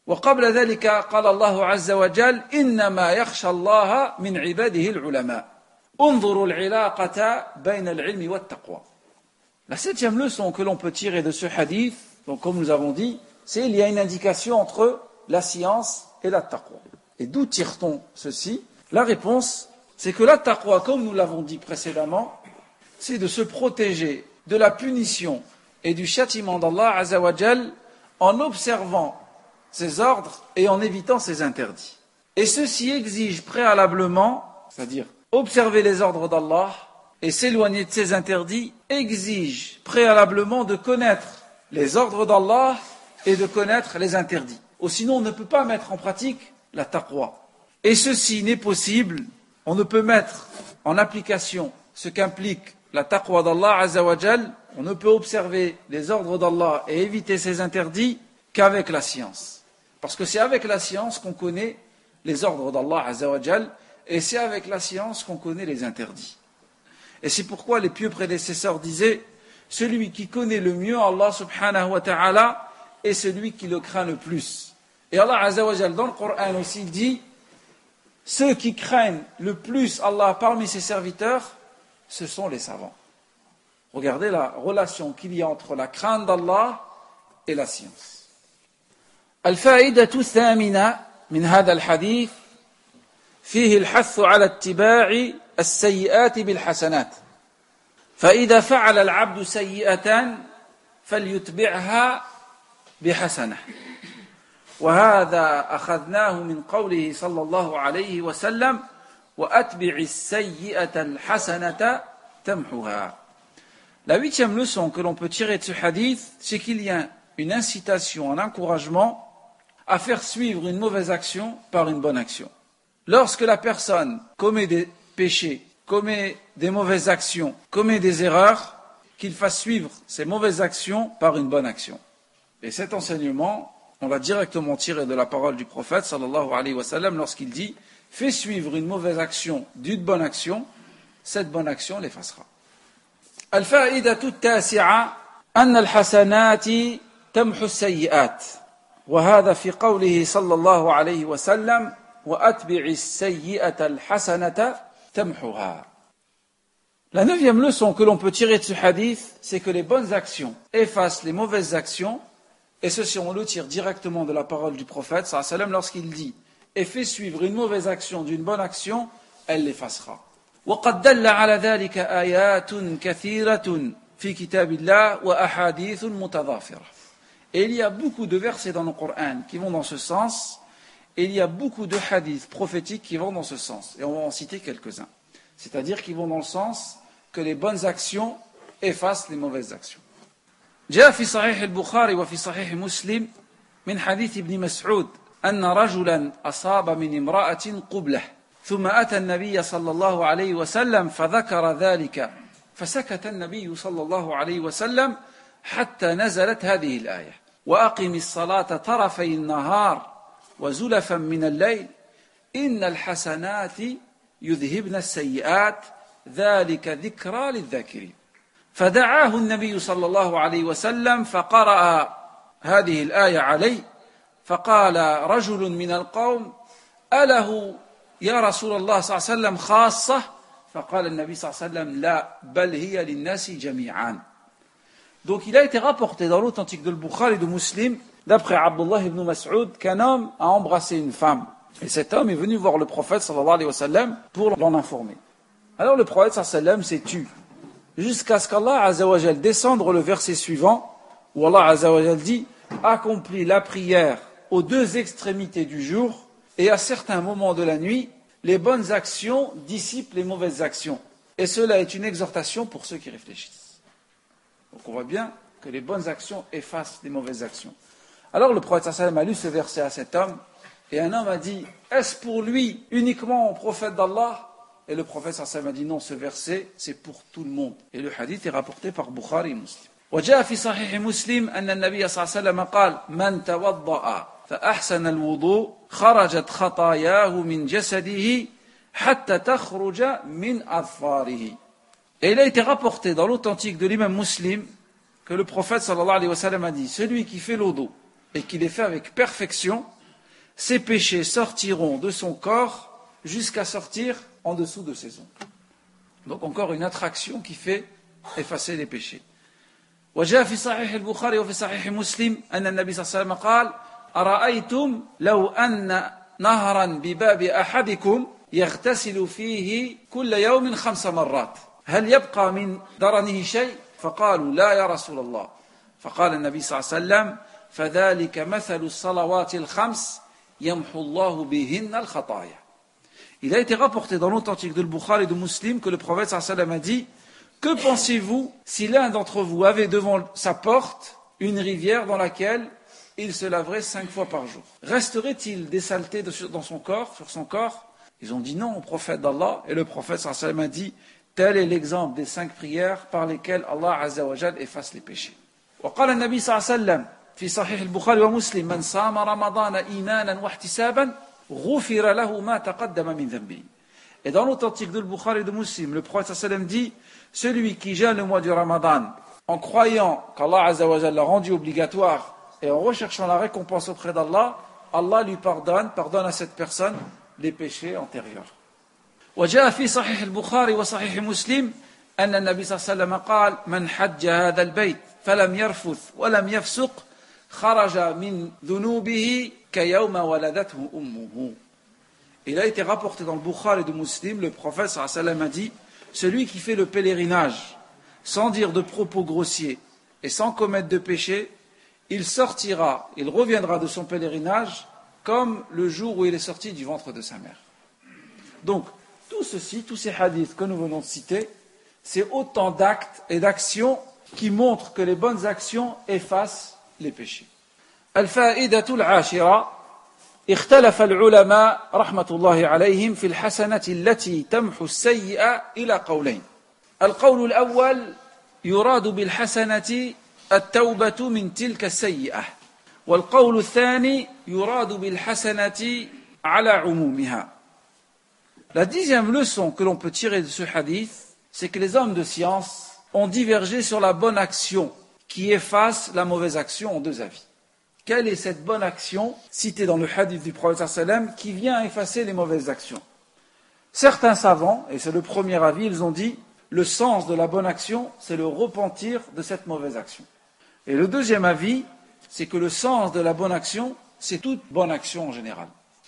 وقبل ذلك قال الله عز وجل إنما يخشى الله من عباده العلماء انظروا العلاقة بين العلم والتقوى. La septième leçon que l'on peut tirer de ce hadith, donc comme nous avons dit, c'est qu'il y a une indication entre la science et la taqwa. Et d'où tire-t-on ceci? La réponse, c'est que la taqwa, comme nous l'avons dit précédemment, c'est de se protéger de la punition et du châtiment d'Allah Azza wa Jal en observant ses ordres et en évitant ses interdits. Et ceci exige préalablement, c'est-à-dire observer les ordres d'Allah et s'éloigner de ses interdits, exige préalablement de connaître les ordres d'Allah et de connaître les interdits. Ou sinon, on ne peut pas mettre en pratique la taqwa. Et ceci n'est possible, on ne peut mettre en application ce qu'implique la taqwa d'Allah Azza wa Jal, on ne peut observer les ordres d'Allah et éviter ses interdits qu'avec la science. Parce que c'est avec la science qu'on connaît les ordres d'Allah Azza wa Jal, et c'est avec la science qu'on connaît les interdits. Et c'est pourquoi les pieux prédécesseurs disaient, celui qui connaît le mieux Allah subhanahu wa ta'ala est celui qui le craint le plus. Et Allah Azza wa Jal dans le Coran aussi dit, ceux qui craignent le plus Allah parmi ses serviteurs, ce sont les savants. Regardez la relation qu'il y a entre la crainte d'Allah et la science. الفائدة الثامنة من هذا الحديث فيه الحث على اتباع السيئات بالحسنات فإذا فعل العبد سيئة فليتبعها بحسنة وهذا أخذناه من قوله صلى الله عليه وسلم وأتبع السيئة الحسنة تمحها. La huitième leçon que l'on peut tirer de ce hadith, c'est qu'il y a une incitation, un encouragement à faire suivre une mauvaise action par une bonne action. Lorsque la personne commet des péchés, commet des mauvaises actions, commet des erreurs, qu'il fasse suivre ces mauvaises actions par une bonne action. Et cet enseignement, on l'a directement tiré de la parole du prophète sallallahu alayhi wa sallam lorsqu'il dit « Fais suivre une mauvaise action d'une bonne action, cette bonne action l'effacera. » الفائدة التاسعة أن الحسنات تمحو السيئات وهذا في قوله صلى الله عليه وسلم وأتبع السيئة الحسنة تمحوها. La neuvième leçon que l'on peut tirer de ce hadith, c'est que les bonnes actions effacent les mauvaises actions, et ceci on le tire directement de la parole du prophète sallallahu alayhi wa sallam lorsqu'il dit et fait suivre une mauvaise action d'une bonne action, elle l'effacera. وقد دل على ذلك آيات كثيرة في كتاب الله وأحاديث متضافرة. Et il y a beaucoup de versets dans le Coran qui vont dans ce sens, et il y a beaucoup de hadiths prophétiques qui vont dans ce sens. Et on va en citer quelques-uns. C'est-à-dire qui vont dans le sens que les bonnes actions effacent les mauvaises actions. جاء في صحيح البخاري وفي صحيح مسلم من حديث ابن مسعود أن رجلا أصاب من امرأة قبلة ثم أتى النبي صلى الله عليه وسلم فذكر ذلك فسكت النبي صلى الله عليه وسلم حتى نزلت هذه الآية وأقم الصلاة طرفي النهار وزلفا من الليل إن الحسنات يذهبن السيئات ذلك ذكرى للذاكرين فدعاه النبي صلى الله عليه وسلم فقرأ هذه الآية عليه فقال رجل من القوم أله يا رسول الله صلى الله عليه وسلم خاصة فقال النبي صلى الله عليه وسلم لا بل هي للناس جميعا. Donc il a été rapporté dans l'authentique de Bukhari et de Muslim, d'après Abdullah ibn Mas'ud, qu'un homme a embrassé une femme. Et cet homme est venu voir le prophète sallallahu alayhi wa sallam pour l'en informer. Alors le prophète sallallahu alayhi wa sallam s'est tu jusqu'à ce qu'Allah azza wa jal descende le verset suivant, où Allah azza wa jal dit « Accomplis la prière aux deux extrémités du jour, et à certains moments de la nuit, les bonnes actions dissipent les mauvaises actions. » Et cela est une exhortation pour ceux qui réfléchissent. Donc on voit bien que les bonnes actions effacent les mauvaises actions. Alors le prophète sallallahu alayhi wa sallam a lu ce verset à cet homme, et un homme a dit « Est-ce pour lui uniquement au prophète d'Allah ?» Et le prophète sallallahu alayhi wa sallam a dit « Non, ce verset, c'est pour tout le monde. » Et le hadith est rapporté par Bukhari et Muslim. وجاء في صحيح مسلم أن النبي صلى الله عليه وسلم قال من توضأ فأحسن الوضوء خرجت خطاياه من جسده حتى تخرج من أظفاره. Et il a été rapporté dans l'authentique de l'imam Muslim que le prophète sallallahu alayhi wa sallam a dit celui qui fait l'odo et qui les fait avec perfection, ses péchés sortiront de son corps jusqu'à sortir en dessous de ses ongles. Donc encore une attraction qui fait effacer les péchés. وجاء في صحيح البخاري وفي صحيح مسلم أن النبي صلى الله عليه وسلم قال أرأيتم لو أن نهرا بباب أحدكم يغتسل فيه كل يوم 5 مرات هل يبقى من درنه شيء فقالوا لا يا رسول الله فقال النبي صلى الله عليه وسلم فذلك مثل الصلوات الخمس يمحو الله بهن الخطايا. Il a été rapporté dans l'authentique de Bukhari et de Muslim que le prophète sallallahu alayhi wa sallam a dit: que pensez-vous si l'un d'entre vous avait devant sa porte une rivière dans laquelle il se laverait 5 fois par jour? Resterait-il des saletés dans son corps, sur son corps? Ils ont dit non au prophète d'Allah, et le prophète sallallahu alayhi wa sallam a dit: tel est l'exemple des 5 prières par lesquelles Allah azza wa jal efface les péchés. وقال النبي صلى الله عليه وسلم في صحيح البخاري ومسلم من صام رمضان إيمانا واحتسابا غفر له ما تقدم من ذنبه. Et dans l'authentique de Bukhari et de Muslim, le prophète sallallahu alayhi wa sallam dit: celui qui jeûne le mois du Ramadan en croyant qu'Allah azza wa jalla l'a rendu obligatoire et en recherchant la récompense auprès d'Allah, Allah lui pardonne à cette personne les péchés antérieurs. وجاء في صحيح البخاري وصحيح مسلم أن النبي صلى الله عليه وسلم قال من حج هذا البيت فلم يرفث ولم يفسق خرج من ذنوبه كيوم ولدته أمه. Il a été rapporté dans le Bukhari de Muslim, le prophète sallallahu alayhi wa sallam a dit: celui qui fait le pèlerinage sans dire de propos grossiers et sans commettre de péché, il reviendra de son pèlerinage comme le jour où il est sorti du ventre de sa mère. Donc, tout ceci, tous ces hadiths que nous venons de citer, c'est autant d'actes et d'actions qui montrent que les bonnes actions effacent les péchés. Al-fa'idatu al-ashira. اختلف العلماء رحمة الله عليهم في الحسنة التي تمحو السيئة إلى قولين. القول الأول يراد بالحسنة التوبة من تلك السيئة، والقول الثاني يراد بالحسنة على عمومها. La dixième leçon que l'on peut tirer de ce hadith, c'est que les hommes de science ont divergé sur la bonne action qui efface la mauvaise action en 2 avis. Quelle est cette bonne action citée dans le hadith du prophète sallallahu alayhi wa sallam qui vient effacer les mauvaises actions? Certains savants, et c'est le premier avis, ils ont dit le sens de la bonne action, c'est le repentir de cette mauvaise action. Et le deuxième avis, c'est que le sens de la bonne action, c'est toute bonne action en général.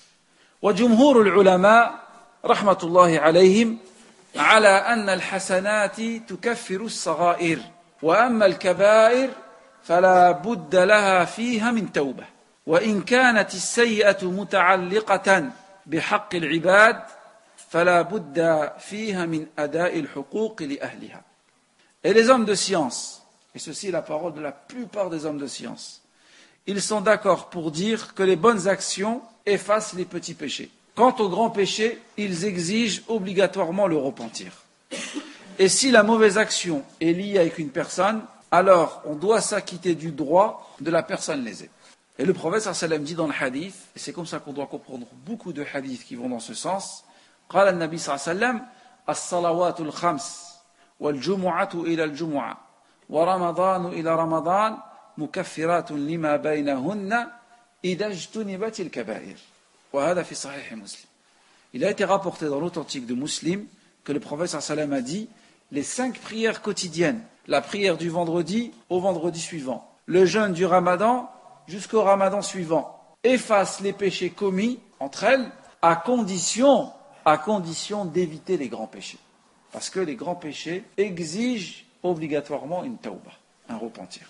وجمهور العلماء رحمة الله عليهم على أن الحسنات تكفر الصغائر وأما الكبائر فلا بد لها فيها من توبة وإن كانت السيئة متعلقة بحق العباد فلا بد فيها من أداء الحقوق لأهلها. Et les hommes de science, et ceci est la parole de la plupart des hommes de science, ils sont d'accord pour dire que les bonnes actions effacent les petits péchés. Quant aux grands péchés, ils exigent obligatoirement le repentir. Et si la mauvaise action est liée avec une personne, alors on doit s'acquitter du droit de la personne lésée. Et le prophète sallallahu alayhi wa sallam dit dans le hadith, et c'est comme ça qu'on doit comprendre beaucoup de hadiths qui vont dans ce sens, قال النبي صلى الله عليه وسلم الصلوات الخمس والجمعة إلى الجمعة ورمضان إلى رمضان مكفرات لما بينهن إذا اجتنبت الكبائر وهذا في صحيح مسلم. Il a été rapporté dans l'authentique de Muslim que le prophète sallallahu alayhi wa sallam a dit: les 5 prières quotidiennes, la prière du vendredi au vendredi suivant, le jeûne du ramadan jusqu'au ramadan suivant, effacent les péchés commis entre elles à condition d'éviter les grands péchés. Parce que les grands péchés exigent obligatoirement une tauba, un repentir.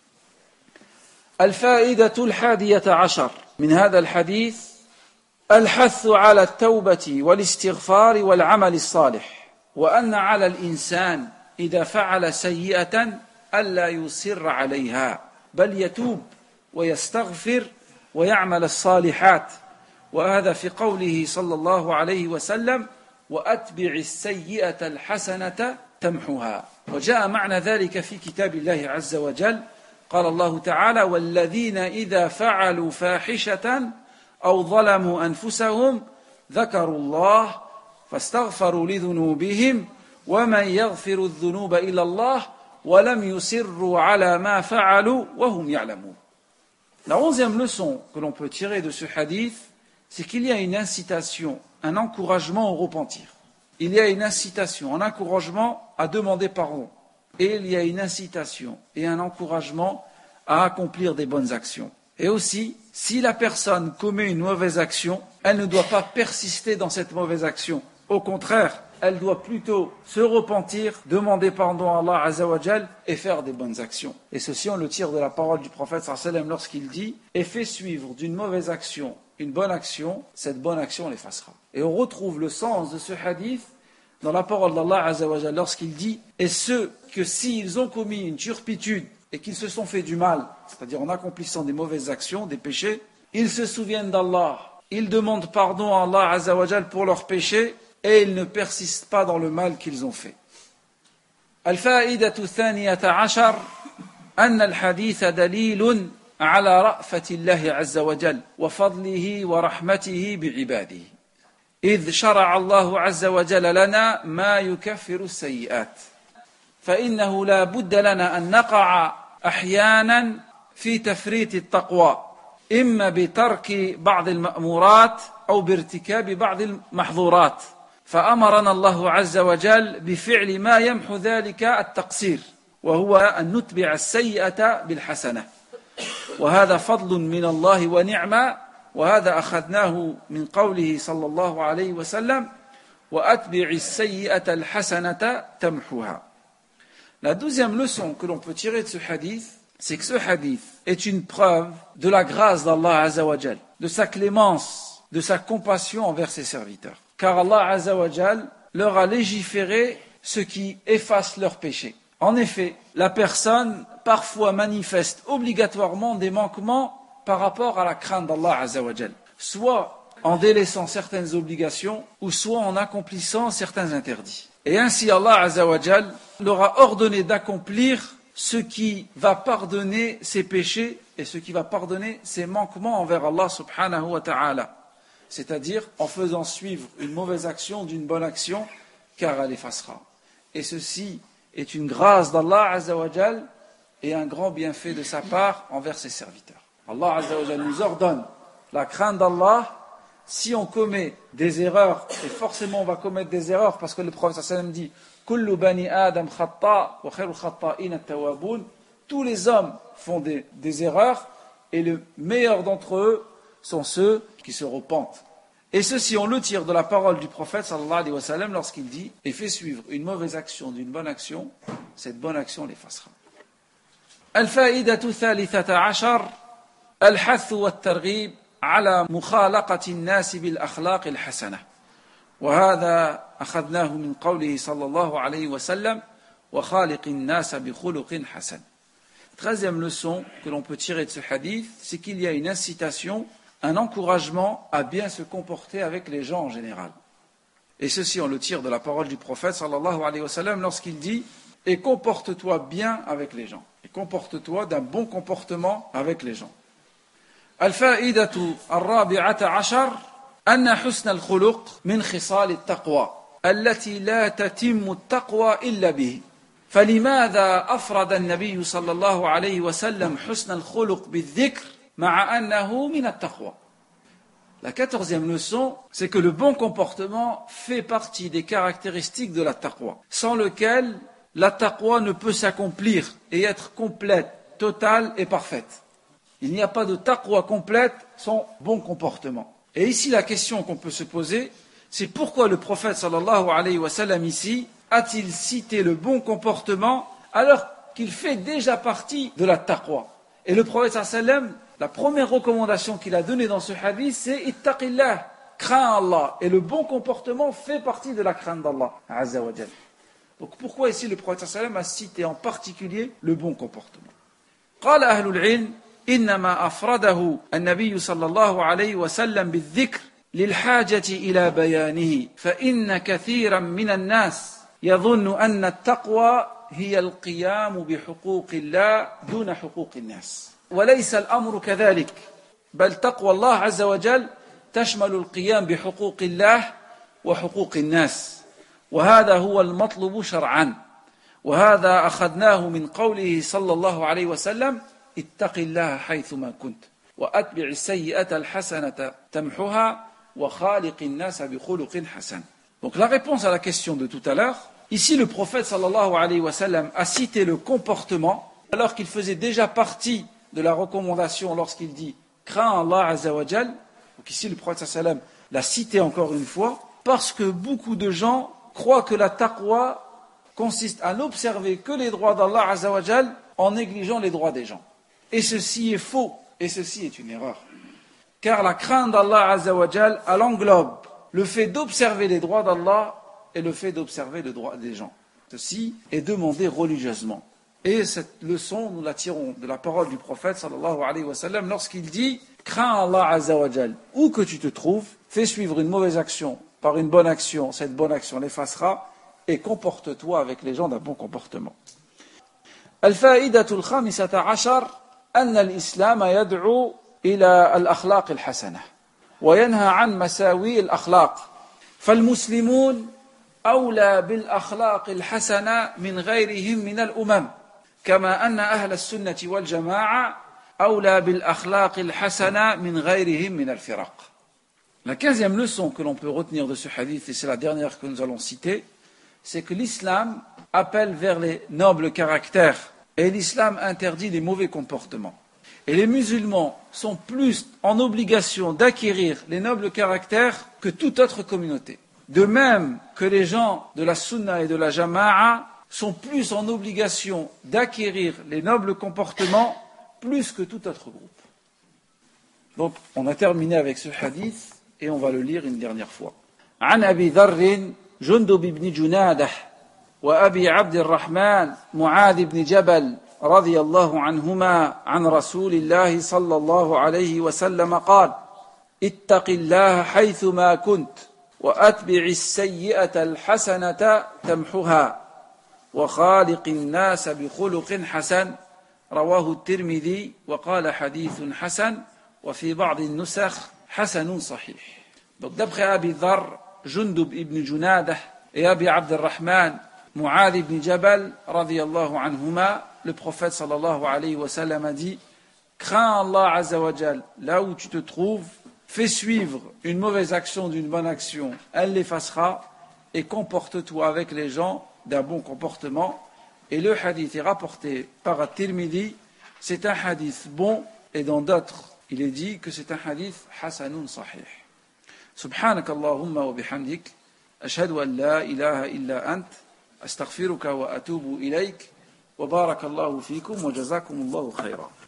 الفائدة 11 من هذا الحديث الحث على التوبة والاستغفار والعمل الصالح وأن على الإنسان إذا فعل سيئة ألا يصر عليها بل يتوب ويستغفر ويعمل الصالحات وهذا في قوله صلى الله عليه وسلم وأتبع السيئة الحسنة تمحها. وجاء معنى ذلك في كتاب الله عز وجل قال الله تعالى والذين إذا فعلوا فاحشة أو ظلموا أنفسهم ذكروا الله فاستغفروا لذنوبهم ومن يغفر الذنوب إلا الله ولم يصروا على ما فعلوا وهم يعلمون. La 11e leçon que l'on peut tirer de ce hadith, c'est qu'il y a une incitation, un encouragement au repentir. Il y a une incitation, un encouragement à demander pardon. Et il y a une incitation et un encouragement à accomplir des bonnes actions. Et aussi, si la personne commet une mauvaise action, elle ne doit pas persister dans cette mauvaise action. Au contraire, elle doit plutôt se repentir, demander pardon à Allah Azza wa Jal et faire des bonnes actions. Et ceci, on le tire de la parole du prophète sallallahu alayhi wa sallam lorsqu'il dit « Et fait suivre d'une mauvaise action une bonne action, cette bonne action l'effacera. » Et on retrouve le sens de ce hadith dans la parole d'Allah Azza wa Jal lorsqu'il dit « Et ceux que s'ils ont commis une turpitude et qu'ils se sont fait du mal, c'est-à-dire en accomplissant des mauvaises actions, des péchés, ils se souviennent d'Allah, ils demandent pardon à Allah Azza wa Jal pour leurs péchés et ils ne persistent pas dans le mal qu'ils ont fait. » الفائدة الثانية عشر أن الحديث دليل على رأفة الله عز وجل وفضله ورحمته بعباده إذ شرع الله عز وجل لنا ما يكفر السيئات فإنه لا بد لنا أن نقع أحيانا في تفريط التقوى إما بترك بعض المأمورات أو بارتكاب بعض المحظورات فأمرنا الله عز وجل بفعل ما يمحو ذلك التقصير وهو أن نتبع السيئة بالحسنة وهذا فضل من الله ونعمة وهذا أخذناه من قوله صلى الله عليه وسلم وأتبع السيئة الحسنة تمحوها. La deuxième leçon que l'on peut tirer de ce hadith, c'est que ce hadith est une preuve de la grâce d'Allah Azza wa Jal, de sa clémence, de sa compassion envers ses serviteurs. Car Allah Azza wa Jal leur a légiféré ce qui efface leurs péchés. En effet, la personne parfois manifeste obligatoirement des manquements par rapport à la crainte d'Allah Azza wa Jal, soit en délaissant certaines obligations ou soit en accomplissant certains interdits. Et ainsi Allah Azza wa Jal leur a ordonné d'accomplir ce qui va pardonner ses péchés et ce qui va pardonner ses manquements envers Allah subhanahu wa ta'ala. C'est-à-dire en faisant suivre une mauvaise action d'une bonne action, car elle effacera. Et ceci est une grâce d'Allah Azza wa Jal et un grand bienfait de sa part envers ses serviteurs. Allah Azza wa Jal nous ordonne la crainte d'Allah. Si on commet des erreurs, et forcément on va commettre des erreurs, parce que le prophète sallallahu alayhi wa sallam dit « Kullu bani Adam khatta wa khairul khatta'in at-tawwabun » Tous les hommes font des erreurs, et le meilleur d'entre eux sont ceux qui se repentent. Et ceci, on le tire de la parole du prophète sallallahu alayhi wa sallam lorsqu'il dit « Et fait suivre une mauvaise action d'une bonne action, cette bonne action l'effacera. » الفائدة الثالثة عشر الحث والترغيب على مخالقة الناس بالأخلاق الحسنة وهذا أخذناه من قوله صلى الله عليه وسلم وخالق الناس بخلق حسن. Treizième leçon que l'on peut tirer de ce hadith, c'est qu'il y a une incitation, un encouragement à bien se comporter avec les gens en général. Et ceci, on le tire de la parole du prophète sallallahu alayhi wa sallam lorsqu'il dit « Et comporte-toi bien avec les gens. Et comporte-toi d'un bon comportement avec les gens. » الفائدة الرابعة عشر أن حسن الخلق من خصال التقوى التي لا تتم التقوى إلا به فلماذا أفرد النبي صلى الله عليه وسلم حسن الخلق بالذكر مع أنه من التقوى. La 14e leçon, c'est que le bon comportement fait partie des caractéristiques de la taqwa, sans lequel la taqwa ne peut s'accomplir et être complète, totale et parfaite. Il n'y a pas de taqwa complète sans bon comportement. Et ici, la question qu'on peut se poser, c'est pourquoi le prophète sallallahu alayhi wa sallam ici a-t-il cité le bon comportement alors qu'il fait déjà partie de la taqwa. Et le prophète sallallahu alayhi wa sallam, la première recommandation qu'il a donnée dans ce hadith, c'est ittaqillah, crains Allah. Et le bon comportement fait partie de la crainte d'Allah azza wa jal. Donc pourquoi ici le prophète sallallahu alayhi wa sallam a cité en particulier le bon comportement? قال أهل العلم إنما أفرده النبي صلى الله عليه وسلم بالذكر للحاجة إلى بيانه فإن كثيرا من الناس يظن أن التقوى هي القيام بحقوق الله دون حقوق الناس وليس الأمر كذلك بل تقوى الله عز وجل تشمل القيام بحقوق الله وحقوق الناس وهذا هو المطلوب شرعا وهذا أخذناه من قوله صلى الله عليه وسلم اتق الله حيثما كنت. وأتبع السيئة الحسنة تمحها وخالق الناس بخلق حسن. Donc la réponse à la question de tout à l'heure, ici le prophète sallallahu alayhi wa sallam a cité le comportement alors qu'il faisait déjà partie de la recommandation lorsqu'il dit crains Allah azza wa jal. Donc ici le prophète sallallahu alayhi wa sallam l'a cité encore une fois parce que beaucoup de gens croient que la taqwa consiste à n'observer que les droits d'Allah azza wa jal en négligeant les droits des gens. Et ceci est faux, et ceci est une erreur. Car la crainte d'Allah azza wa jal, elle englobe le fait d'observer les droits d'Allah et le fait d'observer le droit des gens. Ceci est demandé religieusement. Et cette leçon, nous la tirons de la parole du prophète sallallahu alayhi wa sallam lorsqu'il dit « Crains Allah azza wa jal, où que tu te trouves, fais suivre une mauvaise action par une bonne action, cette bonne action l'effacera, et comporte-toi avec les gens d'un bon comportement. » الفائدة الخامسة عشر أن الإسلام يدعو إلى الأخلاق الحسنة وينهى عن مساوئ الأخلاق فالمسلمون أولى بالأخلاق الحسنة من غيرهم من الأمم كما أن أهل السنة والجماعة أولى بالأخلاق الحسنة من غيرهم من الفرق. La 15e leçon que l'on peut retenir de ce hadith, et c'est la dernière que nous allons citer, c'est que l'islam appelle vers les nobles caractères et l'islam interdit les mauvais comportements. Et les musulmans sont plus en obligation d'acquérir les nobles caractères que toute autre communauté. De même que les gens de la sunna et de la jama'a sont plus en obligation d'acquérir les nobles comportements plus que tout autre groupe. Donc, on a terminé avec ce hadith et on va le lire une dernière fois. عن أبي ذر جندب بن جنادة وأبي عبد الرحمن معاذ بن جبل رضي الله عنهما عن رسول الله صلى الله عليه وسلم قال اتق الله حيثما كنت وأتبع السيئة الحسنة تمحها وخالق الناس بخلق حسن رواه الترمذي وقال حديث حسن وفي بعض النسخ حسن صحيح. Donc d'après Abi Dharr, Jundub ibn Junadah et Abi Abdurrahman Mu'adh ibn Jabal radiyallahu anhuma, le prophète sallallahu alayhi wa sallam a dit crains Allah azza wa jal là où tu te trouves, fais suivre une mauvaise action d'une bonne action, elle l'effacera, et comporte-toi avec les gens d'un bon comportement. Et le hadith est rapporté par At-Tirmidhi, c'est un hadith bon, et dans d'autres il est dit que c'est un hadith hasanun sahih. Subhanak Allahumma wa bihamdik ashhadu an la ilaha illa ant astaghfiruka wa atubu ilayk wa barakallahu fikum wa jazakumullahu khayran.